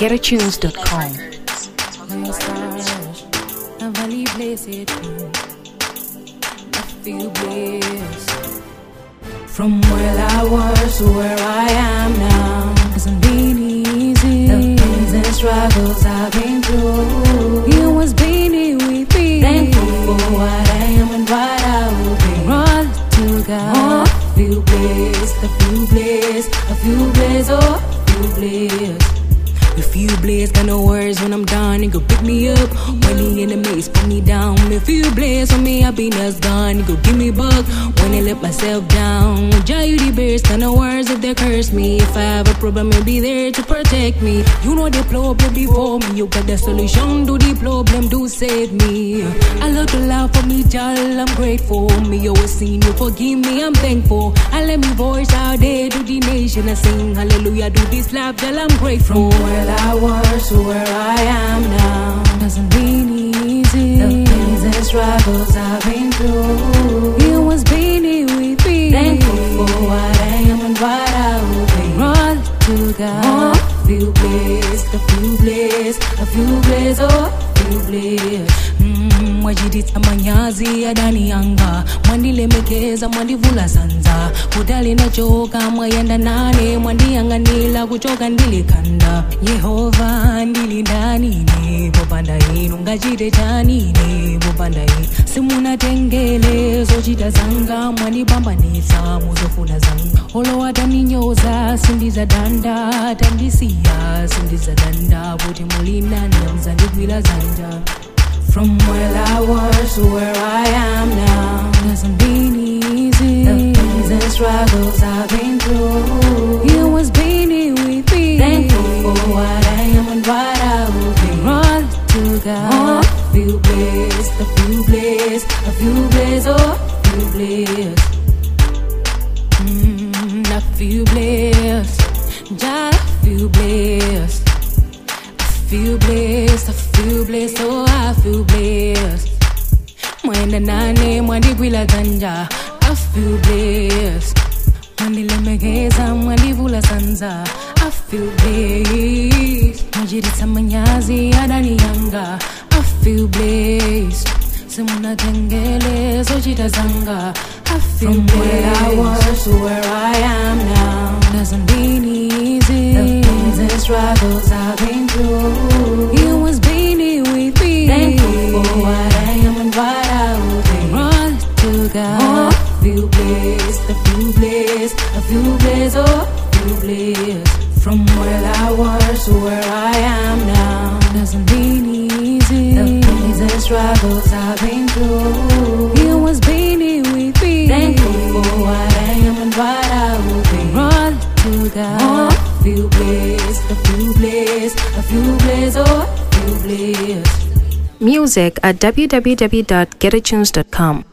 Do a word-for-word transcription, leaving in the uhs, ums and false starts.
get a tunes dot com. From where I was to where I am now, 'cause I'm being easy. The pains and struggles I've been through, you was being with me. Thankful for what I am and what I will be. Run to God, a few bliss, a few bliss, a few bliss, oh, a few bliss. A few bliss, got no words when I'm done. He go pick me up when he in the maze, put me down. A few bliss on me, happiness gone. He go give me bug when I let myself down. Jai you the best, got no words if they curse me. If I have a problem, you'll be there to protect me. You know the problem before me, you got the solution to the problem, do save me. I love to laugh for me, Jal, I'm grateful. Me always seen you, forgive me, I'm thankful. I let me voice out there to the nation. I sing hallelujah, do this laugh, Jal, I'm grateful. Where I was to where I am now, doesn't mean easy. The pains and struggles I've been through, you was being with me. Thankful for what I am and what I will be. Run to God, a few bliss, a few bliss, a few bliss, oh, a few bliss. Mm, wajidita manyazi adani yanga, mwandile mekeza mwandivula sanza. Kudali na choka mwayenda nane, mwandi yanga nila kuchoka ndili kanda. Yehova ndili ndani ne, bopanda inu ngajide chani ne, bopanda inu. Simuna tengele, zochita zanga, mwandi bamba nisa, muzofuna zanga. Olo watani nyoza, sindiza danda, tandisiya, sindiza danda. Buti mulina nyamza ndivila zanja. From where I was to where I am now, hasn't been easy. The pains and struggles I've been through, you was being with me. Thankful for what I am and what I will be. Run to God, a few bliss, a few bliss, a few bliss, oh, a few bliss. Mm, a few bliss, just a few bliss. Feel blessed, I feel blessed, oh I feel blessed. Mwenda nane, mwandi gwila ganja, I feel blessed. Mwandi lemegeza, mwandi vula sanza, I feel blessed. Mwajirisa manyazi, adani yanga, I feel blessed. Simuna tengele, sochita zanga, I feel blessed. From where I was to where I am now, doesn't mean easy. The pains and struggles I've been through, you was being with me. Thankful for what I am and what I will be. Run to God, a few bliss, a few bliss, a few bliss, oh, a few bliss. From where I was to where I am now, doesn't mean easy. The pains and struggles I've been through, you was being with me. Thankful for what I am and what I will be. Run to God, a few bliss, a few bliss, a few bliss, oh, a few bliss. Music at w w w dot get a tunes dot com.